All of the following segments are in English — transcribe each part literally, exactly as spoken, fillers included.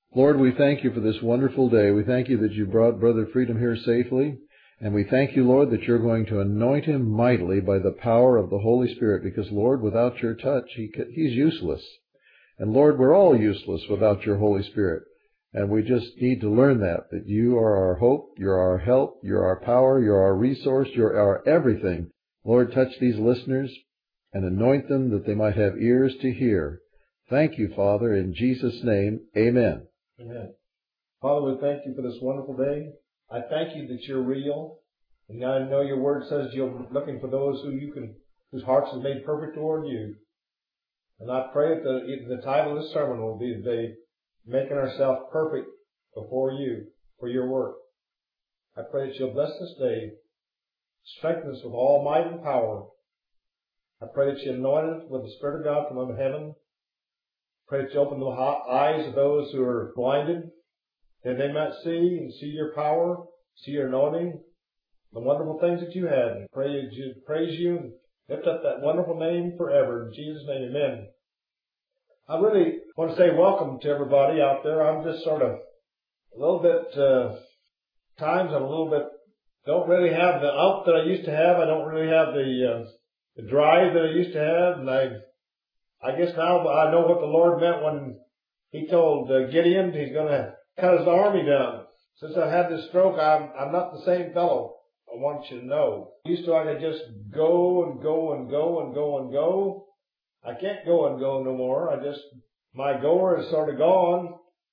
Lord, we thank you for this wonderful day. We thank you that you brought Brother Freedom here safely. And we thank you, Lord, that you're going to anoint him mightily by the power of the Holy Spirit. Because, Lord, without your touch, he, he's useless. And, Lord, we're all useless without your Holy Spirit. And we just need to learn that, that you are our hope, you're our help, you're our power, you're our resource, you're our everything. Lord, touch these listeners and anoint them that they might have ears to hear. Thank you, Father, in Jesus' name, amen. Amen. Father, we thank you for this wonderful day. I thank you that you're real. And I know your word says you're looking for those who you can, whose hearts are made perfect toward you. And I pray that the, the title of this sermon will be today, Making Ourselves Perfect Before You for Your Work. I pray that you'll bless this day, strengthen us with all might and power. I pray that you anoint us with the Spirit of God from heaven. Pray that you open the eyes of those who are blinded, that they might see and see your power, see your anointing, the wonderful things that you have. And pray that you praise you and lift up that wonderful name forever. In Jesus' name, amen. I really want to say welcome to everybody out there. I'm just sort of a little bit, uh, times I'm a little bit, don't really have the out that I used to have. I don't really have the, uh, the drive that I used to have. And I, I guess now I know what the Lord meant when he told uh, Gideon he's going to cut his army down. Since I had this stroke, I'm, I'm not the same fellow. I want you to know. Used to I could just go and go and go and go and go. I can't go and go no more. I just, my goer is sort of gone.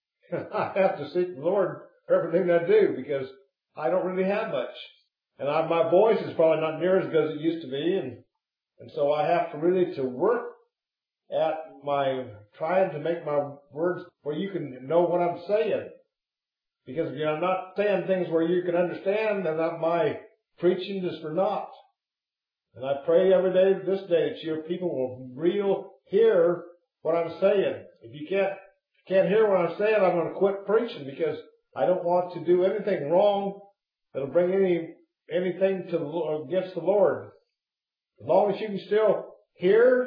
I have to seek the Lord for everything I do because I don't really have much. And I, my voice is probably not near as good as it used to be. And, and so I have to really to work at my trying to make my words where you can know what I'm saying. Because if I'm not saying things where you can understand, then not my preaching is for naught. And I pray every day this day that your people will real hear what I'm saying. If you can't can't hear what I'm saying, I'm going to quit preaching because I don't want to do anything wrong that'll bring any anything to the, against the Lord. As long as you can still hear.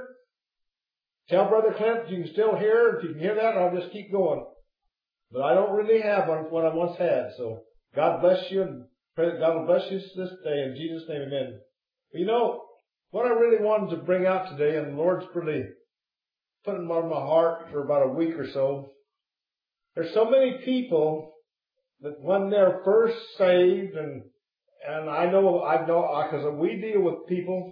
Tell Brother Clint you can still hear. If you can hear that, I'll just keep going. But I don't really have what I once had. So God bless you and pray that God will bless you this day. In Jesus' name, amen. But you know, what I really wanted to bring out today, and the Lord's really put it on my heart for about a week or so. There's so many people that when they're first saved, and and I know, I know, because we deal with people.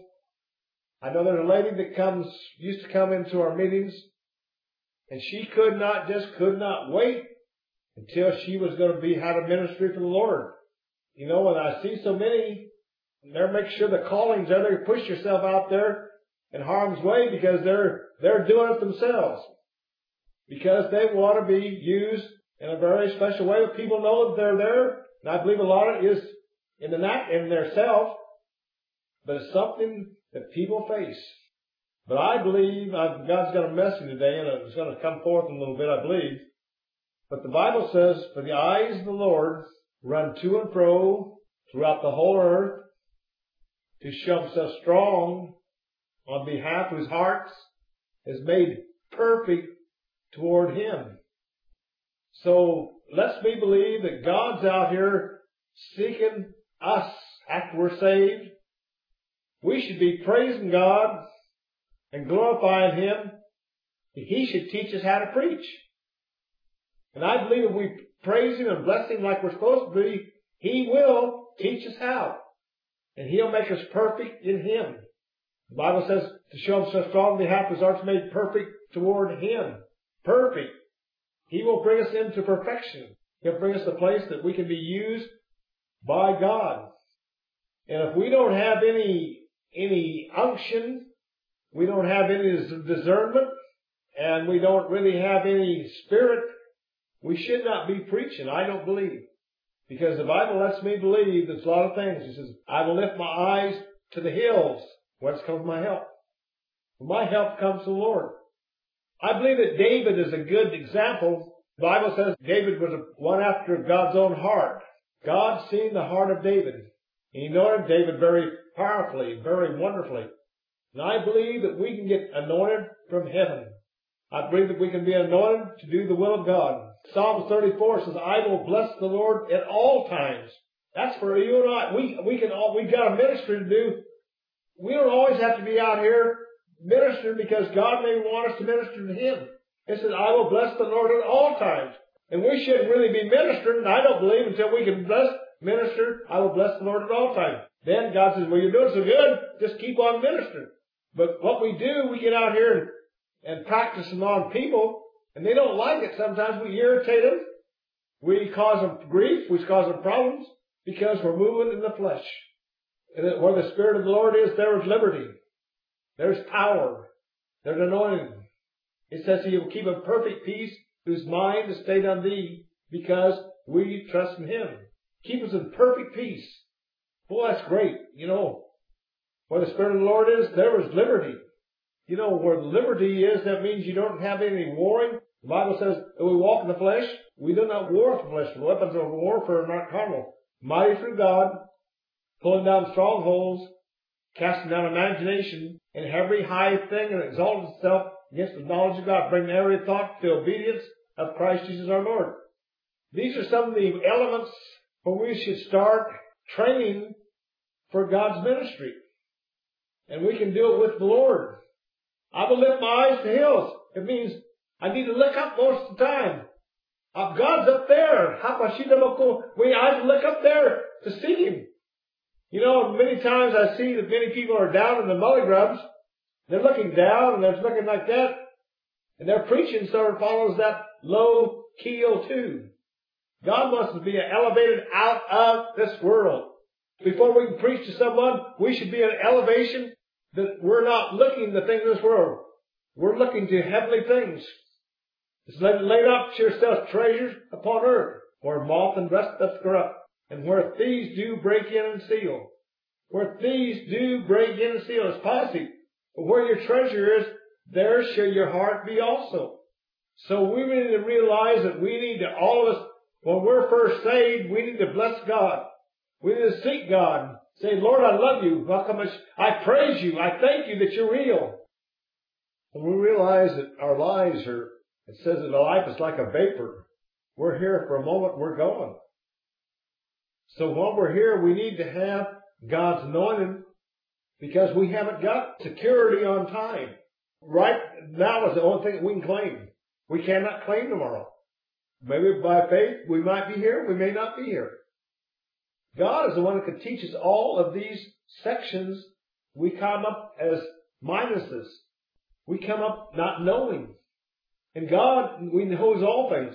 I know there's a lady that comes, used to come into our meetings, and she could not, just could not wait until she was going to be, had a ministry for the Lord. You know, and I see so many, they're making sure the calling's there, they push yourself out there in harm's way because they're, they're doing it themselves. Because they want to be used in a very special way. People know that they're there, and I believe a lot of it is in the not in their self, but it's something that people face. But I believe I've, God's got a message today, and it's going to come forth in a little bit, I believe. But the Bible says, for the eyes of the Lord run to and fro throughout the whole earth to show himself strong on behalf of his hearts is made perfect toward him. So let's be believe that God's out here seeking us after we're saved. We should be praising God and glorifying him. He should teach us how to preach. And I believe if we praise him and bless him like we're supposed to be, he will teach us how. And he'll make us perfect in him. The Bible says to show himself strong on behalf of his hearts made perfect toward him. Perfect. He will bring us into perfection. He'll bring us to a place that we can be used by God. And if we don't have any, any unction, we don't have any discernment, and we don't really have any spirit, we should not be preaching, I don't believe. Because the Bible lets me believe there's a lot of things. It says, I will lift my eyes to the hills. Whence comes my help? My help comes from the Lord. I believe that David is a good example. The Bible says David was one after God's own heart. God seen the heart of David. And he anointed David very powerfully, very wonderfully. And I believe that we can get anointed from heaven. I believe that we can be anointed to do the will of God. Psalm thirty-four says, I will bless the Lord at all times. That's for you and I. We, we can all, we've got a ministry to do. We don't always have to be out here ministering because God may want us to minister to Him. It says, I will bless the Lord at all times. And we shouldn't really be ministering, I don't believe, until we can bless, minister, I will bless the Lord at all times. Then God says, well, you're doing so good, just keep on ministering. But what we do, we get out here and, and practice them on people, and they don't like it. Sometimes we irritate them. We cause them grief. We cause them problems because we're moving in the flesh. And that where the Spirit of the Lord is, there is liberty. There's power. There's anointing. It says He will keep a perfect peace whose mind is stayed on Thee because we trust in Him. Keep us in perfect peace. Boy, that's great. You know, where the Spirit of the Lord is, there is liberty. You know, where liberty is, that means you don't have any warring. The Bible says that we walk in the flesh. We do not war with the flesh. The weapons of warfare are not carnal. Mighty through God, pulling down strongholds, casting down imagination, and every high thing that exalts itself against the knowledge of God, bringing every thought to obedience of Christ Jesus our Lord. These are some of the elements where we should start training for God's ministry. And we can do it with the Lord. I will lift my eyes to the hills. It means I need to look up most of the time. Uh, God's up there. We I look up there to see Him. You know, many times I see that many people are down in the mully grubs. They're looking down and they're looking like that. And their preaching sort of follows that low keel too. God wants us to be elevated out of this world. Before we can preach to someone, we should be at an elevation that we're not looking at the things of this world. We're looking to heavenly things. It's laid up to yourselves treasures upon earth, where moth and rust doth corrupt, and where thieves do break in and steal. Where thieves do break in and steal is positive. But where your treasure is, there shall your heart be also. So we need to realize that we need to, all of us, when we're first saved, we need to bless God. We need to seek God. Say, Lord, I love you. Welcome us. I praise you. I thank you that you're real. When we realize that our lives are, it says that our life is like a vapor. We're here for a moment, we're gone. So while we're here, we need to have God's anointing because we haven't got security on time. Right now is the only thing that we can claim. We cannot claim tomorrow. Maybe by faith we might be here, we may not be here. God is the one that can teach us all of these sections. We come up as minuses. We come up not knowing. And God, we knows all things.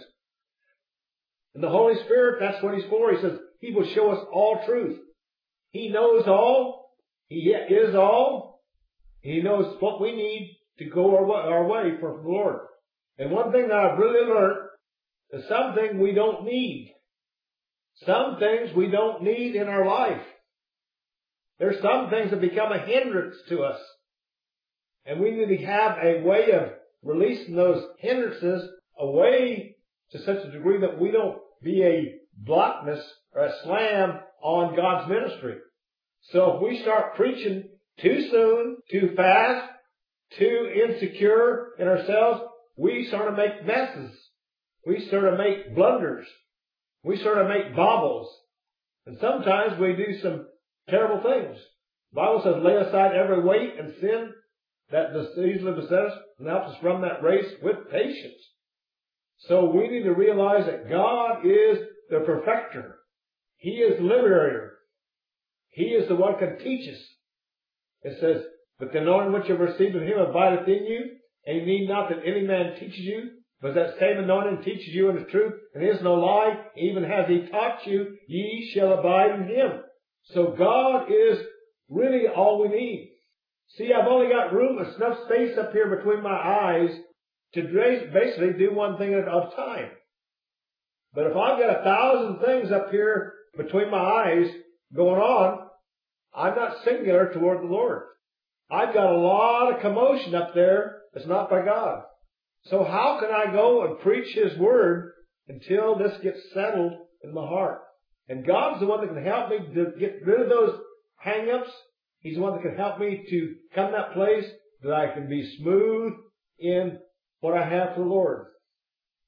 And the Holy Spirit, that's what He's for. He says He will show us all truth. He knows all. He is all. He knows what we need to go our way, our way for the Lord. And one thing that I've really learned is something we don't need. Some things we don't need in our life. There's some things that become a hindrance to us. And we need to have a way of releasing those hindrances away to such a degree that we don't be a blockness or a slam on God's ministry. So if we start preaching too soon, too fast, too insecure in ourselves, we sort of make messes. We sort of make blunders. We sort of make bobbles. And sometimes we do some terrible things. The Bible says, lay aside every weight and sin that easily beset us and helps us run that race with patience. So we need to realize that God is the perfecter. He is the liberator. He is the one who can teach us. It says, but the anointing which you have received of Him abideth in you, and you need not that any man teaches you, but that same anointing teaches you in the truth, and is no lie, even as He taught you, ye shall abide in Him. So God is really all we need. See, I've only got room, enough space up here between my eyes to basically do one thing at a time. But if I've got a thousand things up here between my eyes going on, I'm not singular toward the Lord. I've got a lot of commotion up there that's not by God. So how can I go and preach His Word until this gets settled in my heart? And God's the one that can help me to get rid of those hang-ups. He's the one that can help me to come to that place that I can be smooth in what I have for the Lord.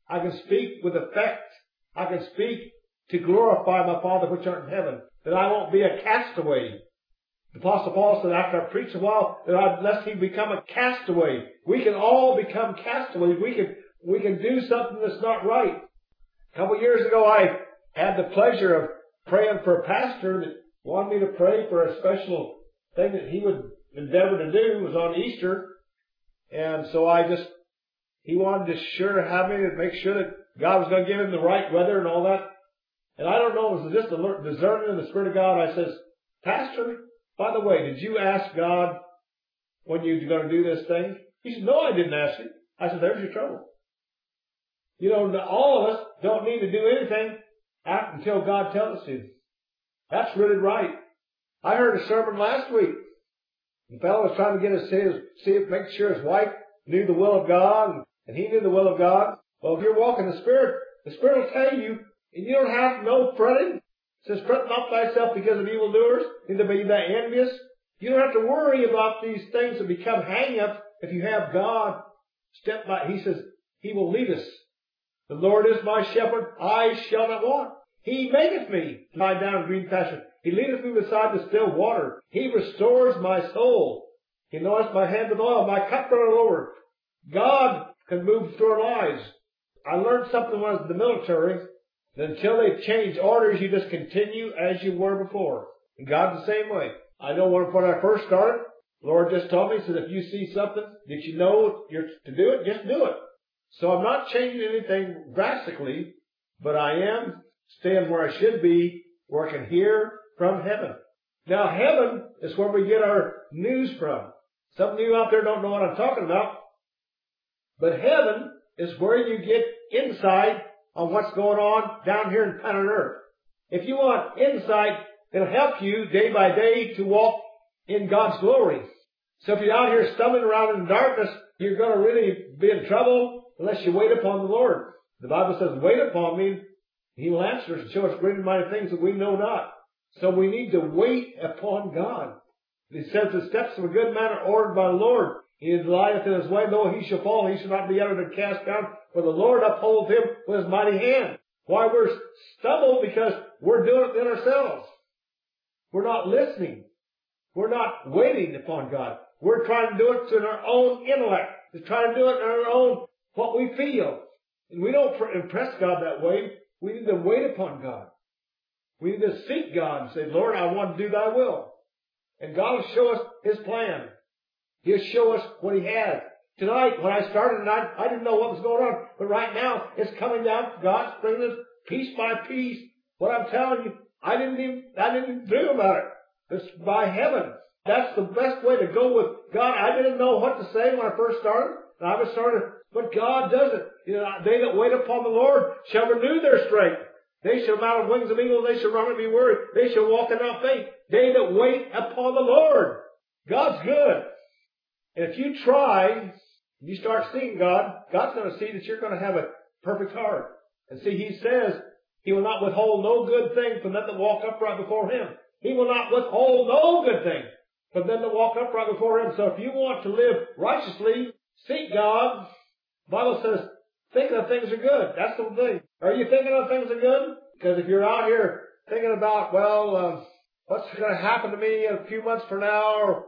I can speak with effect. I can speak to glorify my Father which art in heaven, that I won't be a castaway. The Apostle Paul said after I preach a while, that I, lest he become a castaway. We can all become castaways. We can, we can do something that's not right. A couple of years ago, I had the pleasure of praying for a pastor that wanted me to pray for a special thing that he would endeavor to do. It was on Easter. And so I just, he wanted to sure have me to make sure that God was going to give him the right weather and all that. And I don't know, it was just a discerning in the Spirit of God. I says, Pastor, by the way, did you ask God when you're going to do this thing? He said, no, I didn't ask you. I said, there's your trouble. You know, all of us don't need to do anything until God tells us to. That's really right. I heard a sermon last week. The fellow was trying to get us to see, make sure his wife knew the will of God, and he knew the will of God. Well, if you're walking the Spirit, the Spirit will tell you, and you don't have to know fretting. It says, fret not thyself because of evildoers, neither be thou envious. You don't have to worry about these things that become hang-ups if you have God step by. He says, He will lead us. The Lord is my shepherd, I shall not want. He maketh me lie down in green pastures. He leadeth me beside the still water. He restores my soul. He anoints my head with oil. My cup runneth over. God can move through our lives. I learned something when I was in the military. That until they change orders, you just continue as you were before. And God's the same way. I know when, when I first started, the Lord just told me, He said, if you see something that you know you're to do it, just do it. So I'm not changing anything drastically, but I am staying where I should be, where I can hear from heaven. Now, heaven is where we get our news from. Some of you out there don't know what I'm talking about, but heaven is where you get insight on what's going on down here in planet Earth. If you want insight, it'll help you day by day to walk in God's glory. So if you're out here stumbling around in darkness, you're going to really be in trouble unless you wait upon the Lord. The Bible says, wait upon me, He will answer us and show us great and mighty things that we know not. So we need to wait upon God. He says, the steps of a good man are ordered by the Lord. He delighteth in his way, though he shall fall, he shall not be uttered and cast down, for the Lord upholds him with his mighty hand. Why we're stumbled? Because we're doing it in ourselves. We're not listening. We're not waiting upon God. We're trying to do it in our own intellect. We're trying to do it in our own, what we feel. And we don't impress God that way. We need to wait upon God. We need to seek God and say, Lord, I want to do thy will. And God will show us His plan. He'll show us what He has. Tonight, when I started tonight, I didn't know what was going on. But right now, it's coming down. God's bringing us piece by piece. What I'm telling you, I didn't even, I didn't even dream about it. It's by heaven. That's the best way to go with God. I didn't know what to say when I first started. And I was started, but God does it. You know, they that wait upon the Lord shall renew their strength. They shall mount on wings of eagles. They shall run and be weary. They shall walk and not faint. They that wait upon the Lord. God's good. And if you try, you start seeing God, God's going to see that you're going to have a perfect heart. And see, He says He will not withhold no good thing from them that walk upright before Him. He will not withhold no good thing from them that walk upright before Him. So if you want to live righteously, seek God. The Bible says, thinking of things are good. That's the thing. Are you thinking of things are good? Because if you're out here thinking about, well, uh, what's going to happen to me in a few months from now, or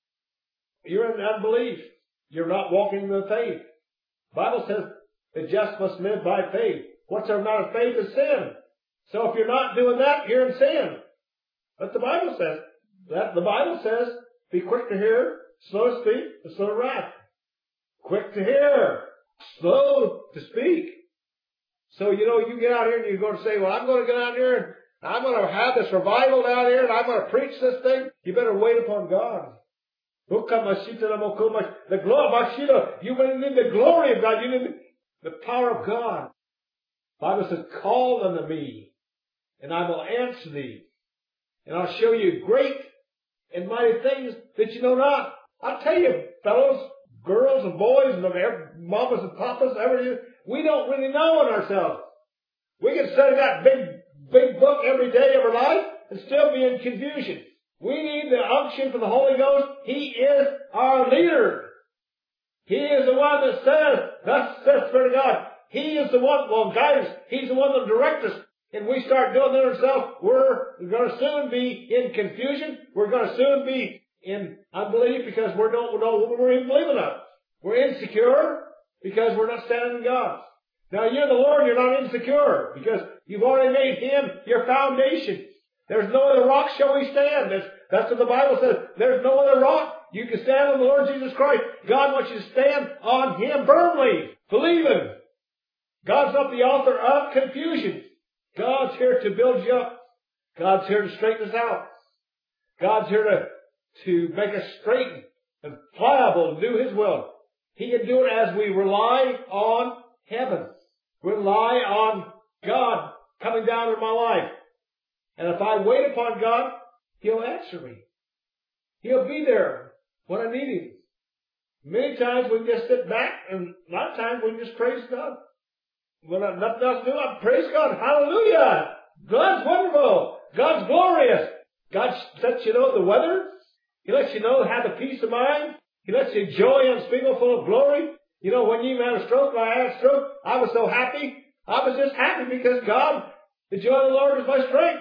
you're in unbelief. You're not walking in the faith. The Bible says the just must live by faith. What's there not of faith is sin. So if you're not doing that, you're in sin. But the Bible says, that the Bible says, be quick to hear, slow to speak, and slow to wrath. Quick to hear, slow to speak. So, you know, you get out here and you're going to say, well, I'm going to get out here and I'm going to have this revival down here and I'm going to preach this thing. You better wait upon God. The glory, you need the glory of God. You need the power of God. The Bible says, call unto me, and I will answer thee, and I'll show you great and mighty things that you know not. I'll tell you, fellows, girls and boys, and mamas and papas, everything, we don't really know in ourselves. We can study that big, big book every day of our life and still be in confusion. We need the unction from the Holy Ghost. He is our leader. He is the one that says, thus says the Spirit of God. He is the one that will guide us. He's the one that will direct us. And we start doing that ourselves, we're going to soon be in confusion. We're going to soon be in unbelief because we don't know what we're even believing of. We're insecure because we're not standing in God. Now you're the Lord, you're not insecure because you've already made Him your foundation. There's no other rock shall we stand. That's, that's what the Bible says. There's no other rock. You can stand on the Lord Jesus Christ. God wants you to stand on Him firmly. Believe Him. God's not the author of confusion. God's here to build you up. God's here to straighten us out. God's here to, to make us straight and pliable to do His will. He can do it as we rely on heaven. Rely on God coming down in my life. And if I wait upon God, He'll answer me. He'll be there when I need Him. Many times we just sit back, and a lot of times we just praise God. When I, nothing else to do, I praise God. Hallelujah! God's wonderful. God's glorious. God lets you know the weather. He lets you know have the peace of mind. He lets you joy unspeakable, full of glory. You know, when you had a stroke, when I had a stroke, I was so happy. I was just happy because God, the joy of the Lord is my strength.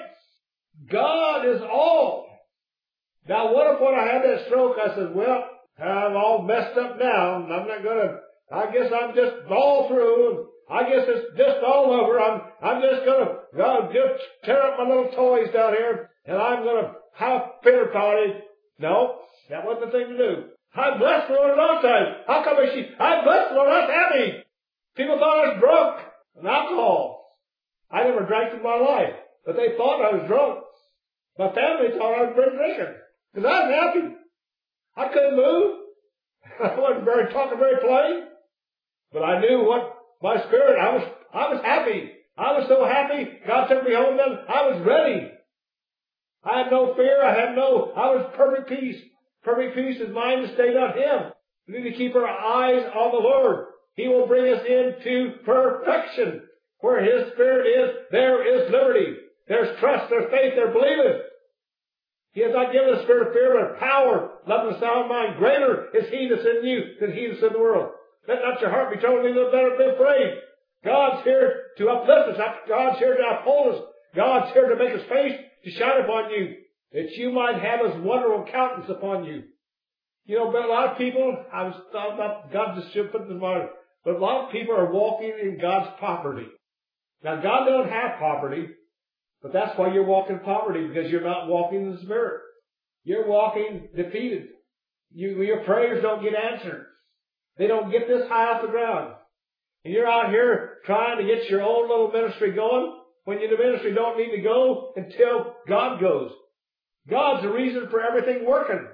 God is all. Now, what if when I had that stroke, I said, well, I'm all messed up now. I'm not going to, I guess I'm just all through. I guess it's just all over. I'm, I'm just going to uh, just tear up my little toys down here and I'm going to have pity party. No, that wasn't the thing to do. I'm blessed the Lord at all times. How come I she, I'm blessed the Lord, I'm happy. People thought I was drunk and alcohol. I never drank in my life, but they thought I was drunk. My family thought I was a drinker because I was happy. I couldn't move. I wasn't very talking very plain, but I knew what my spirit. I was I was happy. I was so happy. God took me home. Then I was ready. I had no fear. I had no. I was perfect peace. Perfect peace is mine to stay on Him. We need to keep our eyes on the Lord. He will bring us into perfection. Where His Spirit is, there is liberty. There's trust, there's faith, there's believing. He has not given us a spirit of fear, but of power, love, and sound mind. Greater is He that's in you than he that's in the world. Let not your heart be troubled, neither let it be afraid. God's here to uplift us. God's here to uphold us. God's here to make His face to shine upon you, that you might have His wonderful countenance upon you. You know, but a lot of people, I was thought about, God just should put this in mind, but a lot of people are walking in God's poverty. Now, God doesn't have poverty, but that's why you're walking in poverty, because you're not walking in the Spirit. You're walking defeated. You, your prayers don't get answered. They don't get this high off the ground. And you're out here trying to get your own little ministry going when your ministry don't need to go until God goes. God's the reason for everything working.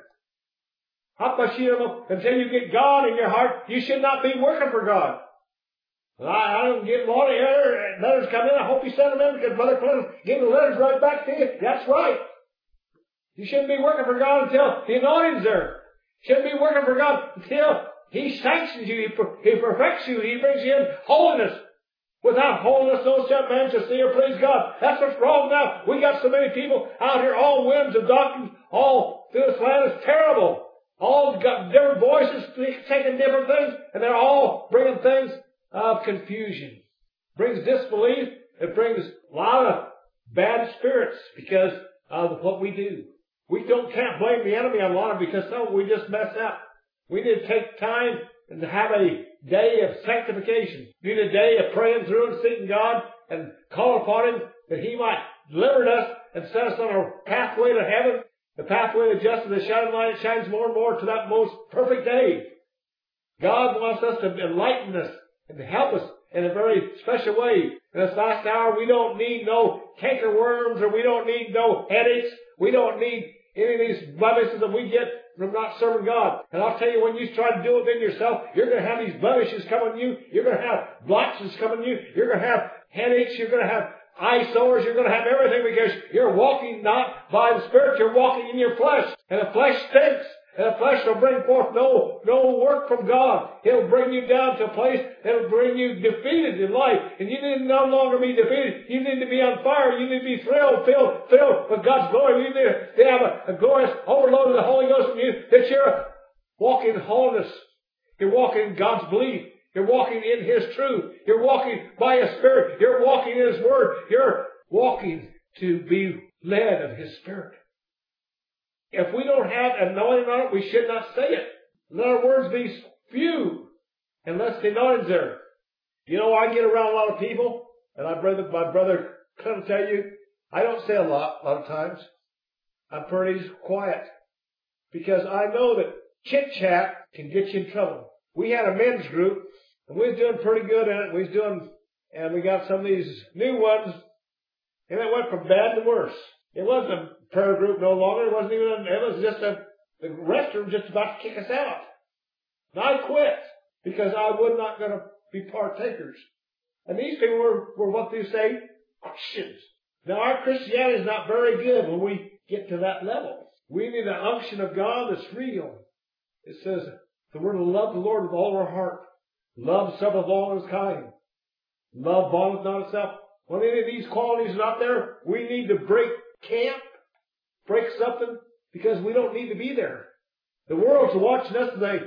Until you get God in your heart, you should not be working for God. Well, I, I don't get a lot of letters come in. I hope you send them in because Brother Clinton gave the letters right back to you. That's right. You shouldn't be working for God until the anointing's there. You shouldn't be working for God until He sanctions you. He, he perfects you. He brings you in holiness. Without holiness, no shall man shall see or please God. That's what's wrong now. We got so many people out here, all winds of doctrines, all through this land. It's terrible. All got different voices, taking different things, and they're all bringing things of confusion. It brings disbelief. It brings a lot of bad spirits because of what we do. We don't can't blame the enemy on a lot of it because no, we just mess up. We need to take time and have a day of sanctification. We need a day of praying through and seeking God and call upon Him that He might deliver us and set us on a pathway to heaven. The pathway of justice, the shining light shines more and more to that most perfect day. God wants us to enlighten us and to help us in a very special way. In this last hour, we don't need no cankerworms or we don't need no headaches. We don't need any of these blemishes that we get from not serving God. And I'll tell you, when you try to do it within yourself, you're going to have these blemishes come on you. You're going to have blotches come on you. You're going to have headaches. You're going to have eye sores. You're going to have everything because you're walking not by the Spirit. You're walking in your flesh. And the flesh stinks. And the flesh will bring forth no, no work from God. It'll bring you down to a place that'll bring you defeated in life. And you need to no longer be defeated. You need to be on fire. You need to be thrilled, filled, filled with God's glory. You need to have a, a glorious overload of the Holy Ghost in you that you're walking in wholeness. You're walking in God's belief. You're walking in His truth. You're walking by His Spirit. You're walking in His Word. You're walking to be led of His Spirit. If we don't have anointing on it, we should not say it. In other words, be few unless the anointing's there. You know, I get around a lot of people, and I brother, my brother can tell you, I don't say a lot, a lot of times. I'm pretty quiet. Because I know that chit-chat can get you in trouble. We had a men's group, and we was doing pretty good at it. We was doing, and we got some of these new ones, and it went from bad to worse. It wasn't a prayer group no longer. It wasn't even, a, it was just a, the restroom was just about to kick us out. And I quit, because I was not going to be partakers. And these people were, were what they say, Christians. Now our Christianity is not very good when we get to that level. We need an unction of God that's real. It says, the word to love the Lord with all our heart. Love suffereth long is kind. Love vaunteth not itself. When any of these qualities are not there, we need to break camp, break something, because we don't need to be there. The world's watching us today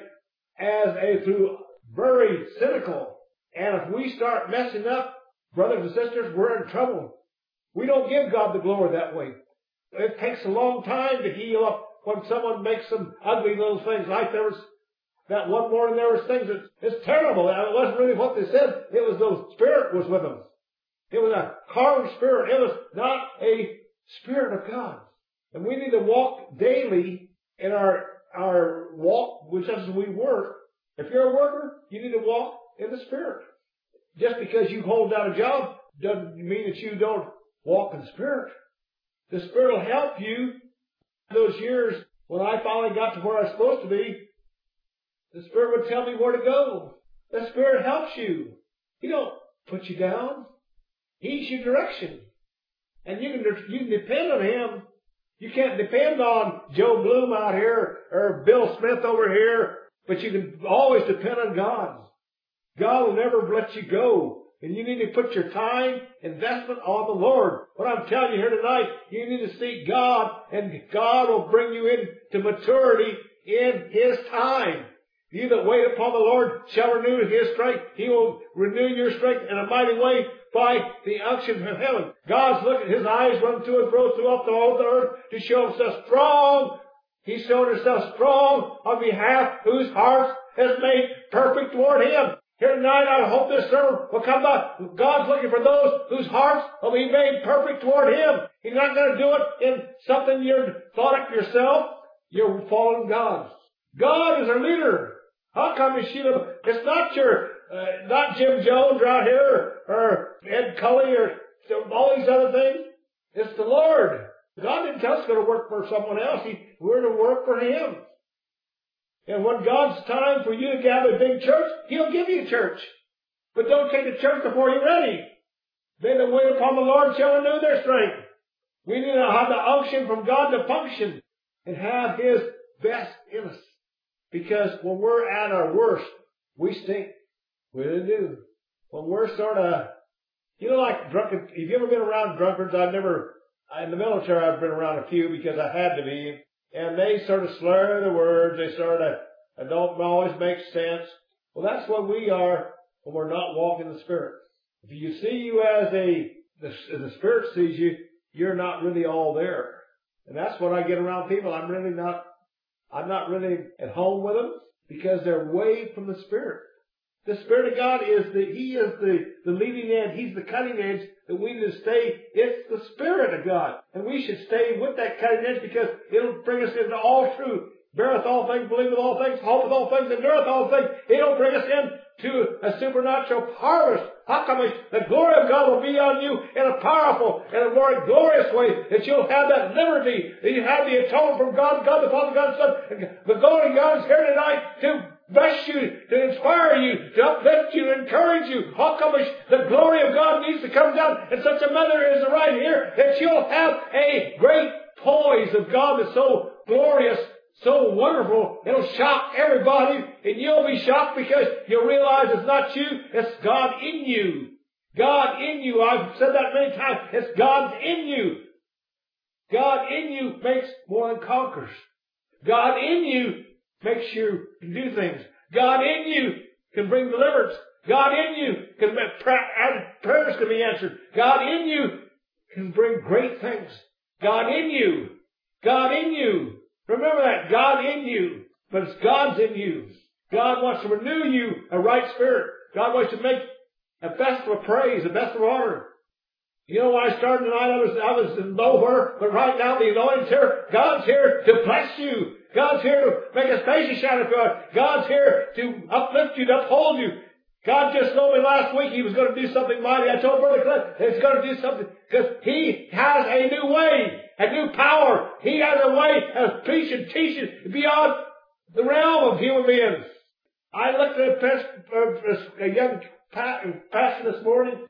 as a through very cynical. And if we start messing up, brothers and sisters, we're in trouble. We don't give God the glory that way. It takes a long time to heal up when someone makes some ugly little things. Like there was that one morning, there was things that it's terrible. And it wasn't really what they said. It was the Spirit was with them. It was a carnal spirit. It was not a Spirit of God. And we need to walk daily in our our walk, which as we work. If you're a worker, you need to walk in the Spirit. Just because you hold down a job doesn't mean that you don't walk in the Spirit. The Spirit will help you. Those years when I finally got to where I was supposed to be, the Spirit would tell me where to go. The Spirit helps you. He don't put you down. He's your direction. And you can, you can depend on Him. You can't depend on Joe Bloom out here or Bill Smith over here, but you can always depend on God. God will never let you go. And you need to put your time, investment on the Lord. What I'm telling you here tonight, you need to seek God, and God will bring you into maturity in His time. You that wait upon the Lord shall renew His strength. He will renew your strength in a mighty way by the unction of heaven. God's looking, His eyes run to and fro throughout the whole earth to show Himself strong. He's shown Himself strong on behalf whose hearts has made perfect toward Him. Here tonight, I hope this sermon will come back. God's looking for those whose hearts will be made perfect toward Him. He's not going to do it in something you've thought up yourself. You're following God. God is a leader. How come you shoot him? It's not your, uh, not Jim Jones out here, or Ed Cully, or all these other things. It's the Lord. God didn't tell us to go to work for someone else. He, we're to work for Him. And when God's time for you to gather a big church, He'll give you a church. But don't take the church before you're ready. They that wait upon the Lord shall renew their strength. We need to have the unction from God to function and have His best in us. Because when we're at our worst, we stink. We really do. When we're sort of, you know, like drunken, have you ever been around drunkards? I've never, in the military I've been around a few because I had to be. And they sort of slur the words. They sort of uh, don't always make sense. Well, that's what we are when we're not walking the Spirit. If you see you as a, the, as the Spirit sees you, you're not really all there. And that's when I get around people. I'm really not, I'm not really at home with them because they're way from the Spirit. The Spirit of God is the, He is the, the leading edge. He's the cutting edge that we need to stay. It's the Spirit of God. And we should stay with that cutting edge because it'll bring us into all truth. Beareth all things, believeth all things, hopeth all things, endureth all things. It'll bring us into a supernatural harvest. How come the glory of God will be on you in a powerful and a more glorious way, that you'll have that liberty, that you have the atonement from God, God the Father, God the Son. And the glory of God is here tonight to bless you, to inspire you, to uplift you, to encourage you. How come the glory of God needs to come down in such a manner as right here, that you'll have a great poise of God that's so glorious, so wonderful, it'll shock everybody, and you'll be shocked because you'll realize it's not you, it's God in you. God in you. I've said that many times. It's God in you. God in you makes more than conquers. God in you makes you do things. God in you can bring deliverance. God in you can make prayers can be answered. God in you can bring great things. God in you. God in you. Remember that. God in you. But it's God's in you. God wants to renew you a right spirit. God wants to make a festival of praise, a festival of honor. You know, when I started tonight, I was, I was in nowhere, but right now the anointing's here. God's here to bless you. God's here to make his face to shine upon you. God's here to uplift you, to uphold you. God just told me last week he was going to do something mighty. I told Brother Cliff he's going to do something because he has a new way, a new power. He has a way of preaching, teaching beyond the realm of human beings. I looked at a, a young pastor this morning,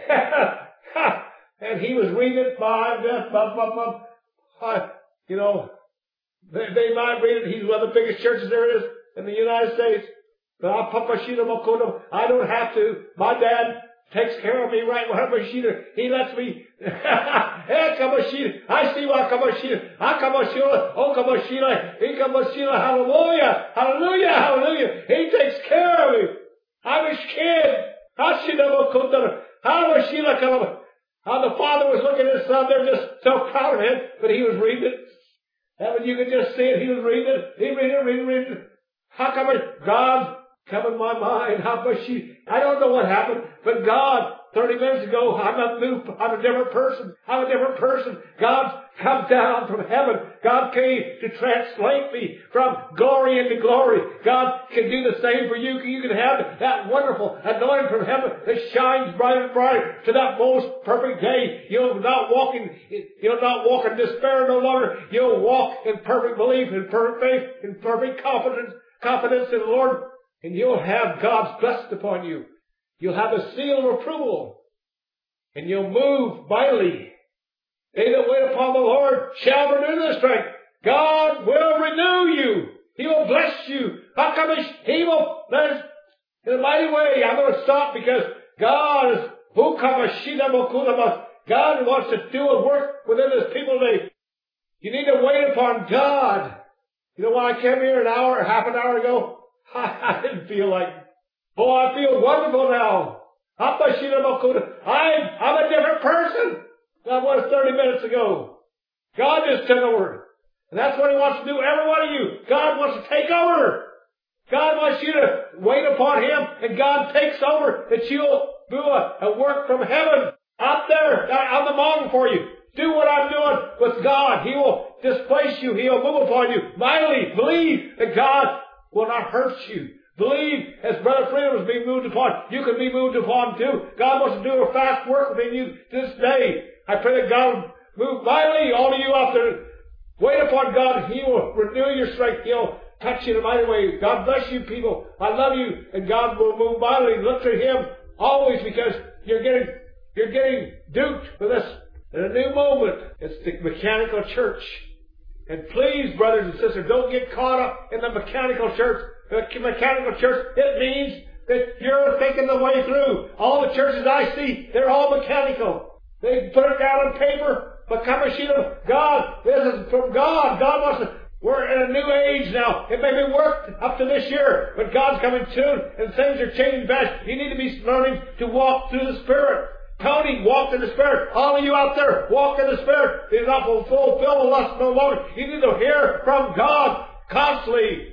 and he was reading it by, blah, blah, blah, blah. You know, they, they might read it. He's one of the biggest churches there is in the United States. But I don't have to. My dad takes care of me right when he lets me. I see what Kamashina. Akamashila. Oh Kamashila. Ikamashila. Hallelujah. Hallelujah. Hallelujah. He takes care of me. I'm his kid. Hashina. Hallelujah. How the father was looking at his son. They're just so proud of him. But he was reading it. And you could just see it. He was reading it. He read it, reading it, reading it. How come it? God come in my mind. How much she, I don't know what happened, but God, thirty minutes ago, I'm a new, I'm a different person. I'm a different person. God come down from heaven. God came to translate me from glory into glory. God can do the same for you. You can have that wonderful anointing from heaven that shines bright and bright to that most perfect day. You'll not walk in, you'll not walk in despair no longer. You'll walk in perfect belief, in perfect faith, in perfect confidence, confidence in the Lord. And you'll have God's blessing upon you. You'll have a seal of approval. And you'll move mightily. They that wait upon the Lord shall renew their strength. God will renew you. He will bless you. How come He will bless in a mighty way? I'm going to stop because God is God wants to do a work within His people today. You need to wait upon God. You know, when I came here an hour, half an hour ago, I didn't feel like, oh, I feel wonderful now. I'm, I'm a different person than I was thirty minutes ago. God just took over. And that's what He wants to do, every one of you. God wants to take over. God wants you to wait upon Him, and God takes over, that you'll do a, a work from heaven out there on the mountain for you. Do what I'm doing with God. He will displace you. He'll move upon you mightily. Believe that God will not hurt you. Believe, as Brother Freedom is being moved upon, you can be moved upon too. God wants to do a fast work within you this day. I pray that God will move mightily, all of you out there. Wait upon God. He will renew your strength. He'll touch you in a mighty way. God bless you, people. I love you, and God will move mightily. Look to Him always, because you're getting, you're getting duped with this in a new movement. It's the mechanical church. And please, brothers and sisters, don't get caught up in the mechanical church. The mechanical church, it means that you're thinking the way through. All the churches I see, they're all mechanical. They put it down on paper, but come a sheet of God. This is from God. God wants to, we're in a new age now. It may be worked up to this year, but God's coming soon, and things are changing fast. You need to be learning to walk through the Spirit. Tony walked in the Spirit. All of you out there, walk in the Spirit. Do not fulfill the lust no longer. You need to hear from God constantly.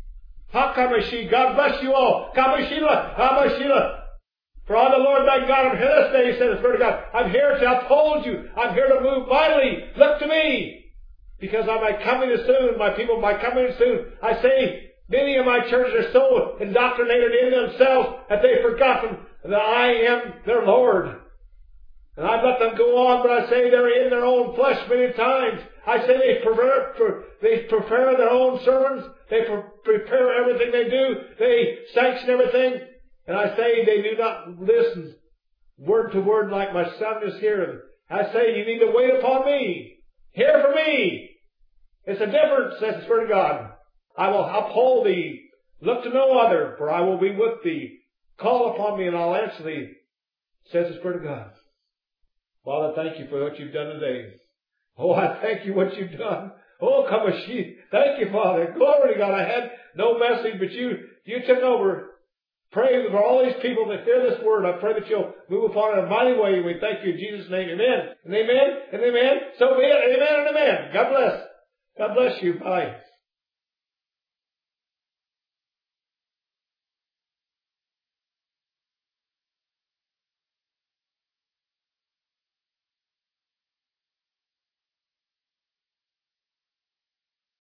Hakamashi, God bless you all. Kamashila, Kamashila. For on the Lord thy God, I'm here this day, said the Spirit of God. I'm here to uphold you. I'm here to move mightily. Look to me. Because I'm my coming soon, my people, my coming soon. I say, many of my churches are so indoctrinated in themselves that they've forgotten that I am their Lord. And I've let them go on, but I say they're in their own flesh many times. I say they prefer, for, they prepare their own sermons. They pre- prepare everything they do. They sanction everything. And I say they do not listen word to word like my son is hearing. I say you need to wait upon me. Hear from me. It's a difference, says the Spirit of God. I will uphold thee. Look to no other, for I will be with thee. Call upon me and I'll answer thee, says the Spirit of God. Father, thank you for what you've done today. Oh, I thank you what you've done. Oh, come a sheep. Thank you, Father. Glory to God. I had no message, but you, you took over. Pray for all these people that hear this word. I pray that you'll move upon it in a mighty way. We thank you in Jesus' name. Amen. And amen. And amen. So be it. Amen and amen. God bless. God bless you. Bye.